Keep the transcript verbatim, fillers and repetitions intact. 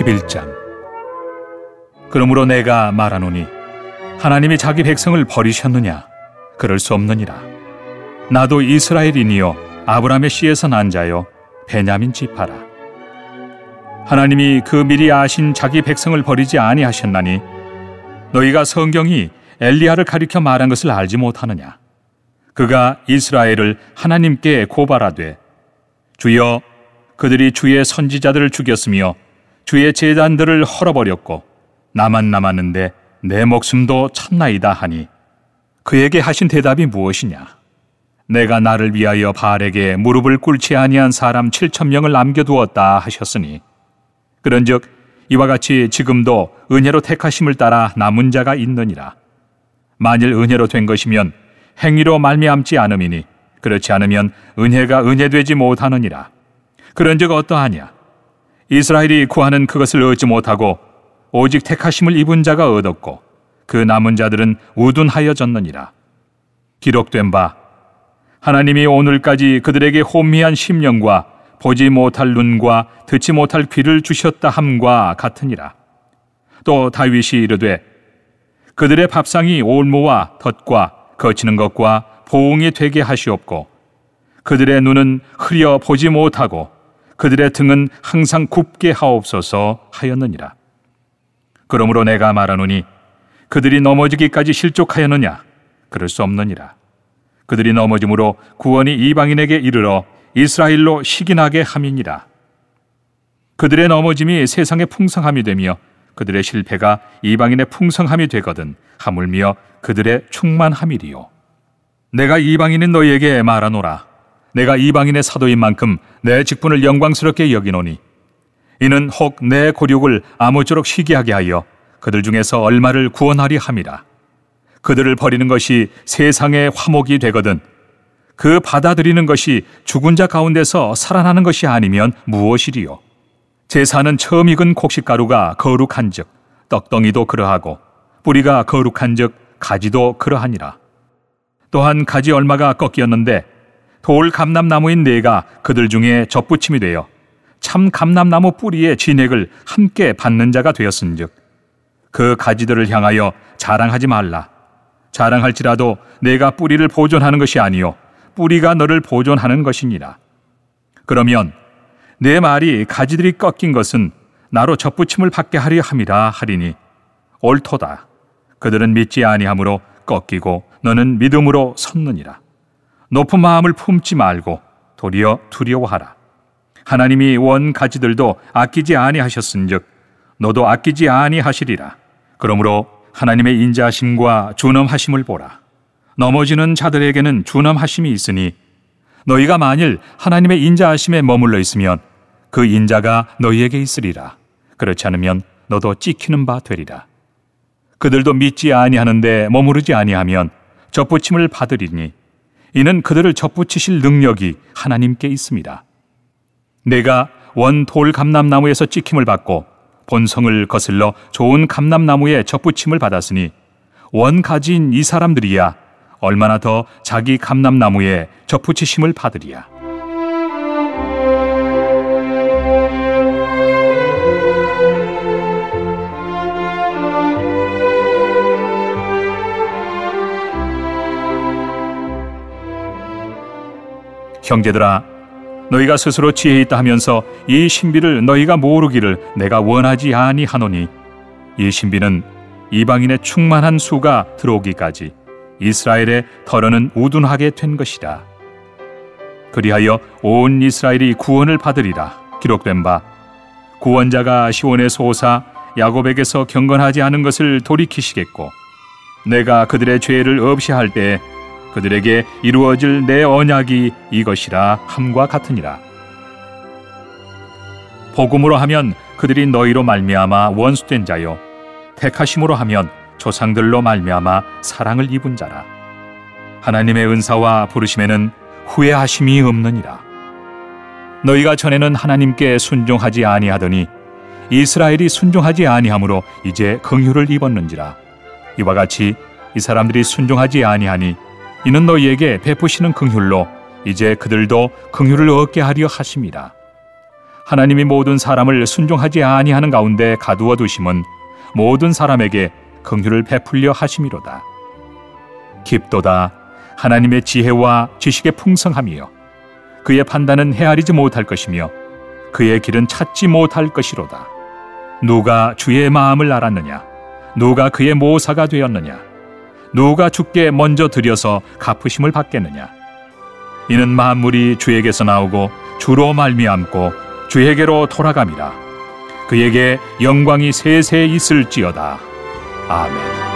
십일 장. 그러므로 내가 말하노니 하나님이 자기 백성을 버리셨느냐? 그럴 수 없느니라. 나도 이스라엘인이요 아브라함의 씨에서 난 자요 베냐민 지파라. 하나님이 그 미리 아신 자기 백성을 버리지 아니하셨나니 너희가 성경이 엘리야를 가리켜 말한 것을 알지 못하느냐? 그가 이스라엘을 하나님께 고발하되 주여 그들이 주의 선지자들을 죽였으며 주의 제단들을 헐어버렸고 나만 남았는데 내 목숨도 쳤나이다 하니 그에게 하신 대답이 무엇이냐? 내가 나를 위하여 바알에게 무릎을 꿇지 아니한 사람 칠천 명을 남겨두었다 하셨으니 그런즉 이와 같이 지금도 은혜로 택하심을 따라 남은 자가 있느니라. 만일 은혜로 된 것이면 행위로 말미암지 않음이니 그렇지 않으면 은혜가 은혜되지 못하느니라. 그런즉 어떠하냐? 이스라엘이 구하는 그것을 얻지 못하고 오직 택하심을 입은 자가 얻었고 그 남은 자들은 우둔하여졌느니라. 기록된 바 하나님이 오늘까지 그들에게 혼미한 심령과 보지 못할 눈과 듣지 못할 귀를 주셨다 함과 같으니라. 또 다윗이 이르되 그들의 밥상이 올무와 덫과 거치는 것과 보응이 되게 하시옵고 그들의 눈은 흐려 보지 못하고 그들의 등은 항상 굽게 하옵소서 하였느니라. 그러므로 내가 말하노니 그들이 넘어지기까지 실족하였느냐? 그럴 수 없느니라. 그들이 넘어짐으로 구원이 이방인에게 이르러 이스라엘로 식인하게 함이니라. 그들의 넘어짐이 세상의 풍성함이 되며 그들의 실패가 이방인의 풍성함이 되거든 하물며 그들의 충만함이리요. 내가 이방인인 너희에게 말하노라. 내가 이방인의 사도인 만큼 내 직분을 영광스럽게 여기노니 이는 혹 내 고륙을 아무쪼록 희귀하게 하여 그들 중에서 얼마를 구원하리 함이라. 그들을 버리는 것이 세상의 화목이 되거든 그 받아들이는 것이 죽은 자 가운데서 살아나는 것이 아니면 무엇이리요? 제사는 처음 익은 곡식가루가 거룩한즉 떡덩이도 그러하고 뿌리가 거룩한즉 가지도 그러하니라. 또한 가지 얼마가 꺾였는데 돌 감람나무인 네가 그들 중에 접붙임이 되어 참 감람나무 뿌리의 진액을 함께 받는 자가 되었은즉 그 가지들을 향하여 자랑하지 말라. 자랑할지라도 내가 뿌리를 보존하는 것이 아니요 뿌리가 너를 보존하는 것이니라. 그러면 내 말이 가지들이 꺾인 것은 나로 접붙임을 받게 하려 함이라 하리니 옳도다. 그들은 믿지 아니하므로 꺾이고 너는 믿음으로 섰느니라. 높은 마음을 품지 말고 도리어 두려워하라. 하나님이 원 가지들도 아끼지 아니하셨은즉 너도 아끼지 아니하시리라. 그러므로 하나님의 인자하심과 준엄하심을 보라. 넘어지는 자들에게는 준엄하심이 있으니 너희가 만일 하나님의 인자하심에 머물러 있으면 그 인자가 너희에게 있으리라. 그렇지 않으면 너도 찍히는 바 되리라. 그들도 믿지 아니하는데 머무르지 아니하면 접붙임을 받으리니 이는 그들을 접붙이실 능력이 하나님께 있습니다. 내가 원 돌 감람나무에서 찍힘을 받고 본성을 거슬러 좋은 감람나무에 접붙임을 받았으니 원 가지인 이 사람들이야 얼마나 더 자기 감람나무에 접붙이심을 받으리야. 형제들아, 너희가 스스로 지혜 있다 하면서 이 신비를 너희가 모르기를 내가 원하지 아니하노니 이 신비는 이방인의 충만한 수가 들어오기까지 이스라엘의 덜어는 우둔하게 된 것이라. 그리하여 온 이스라엘이 구원을 받으리라. 기록된 바 구원자가 시온에서 오사 야곱에게서 경건하지 않은 것을 돌이키시겠고 내가 그들의 죄를 없이 할 때에 그들에게 이루어질 내 언약이 이것이라 함과 같으니라. 복음으로 하면 그들이 너희로 말미암아 원수된 자요 택하심으로 하면 조상들로 말미암아 사랑을 입은 자라. 하나님의 은사와 부르심에는 후회하심이 없느니라. 너희가 전에는 하나님께 순종하지 아니하더니 이스라엘이 순종하지 아니하므로 이제 긍휼을 입었는지라. 이와 같이 이 사람들이 순종하지 아니하니 이는 너희에게 베푸시는 긍휼로 이제 그들도 긍휼을 얻게 하려 하심이라. 하나님이 모든 사람을 순종하지 아니하는 가운데 가두어 두심은 모든 사람에게 긍휼을 베풀려 하심이로다. 깊도다 하나님의 지혜와 지식의 풍성함이요 그의 판단은 헤아리지 못할 것이며 그의 길은 찾지 못할 것이로다. 누가 주의 마음을 알았느냐? 누가 그의 모사가 되었느냐? 누가 주께 먼저 드려서 갚으심을 받겠느냐? 이는 만물이 주에게서 나오고 주로 말미암고 주에게로 돌아감이라. 그에게 영광이 세세 있을지어다. 아멘.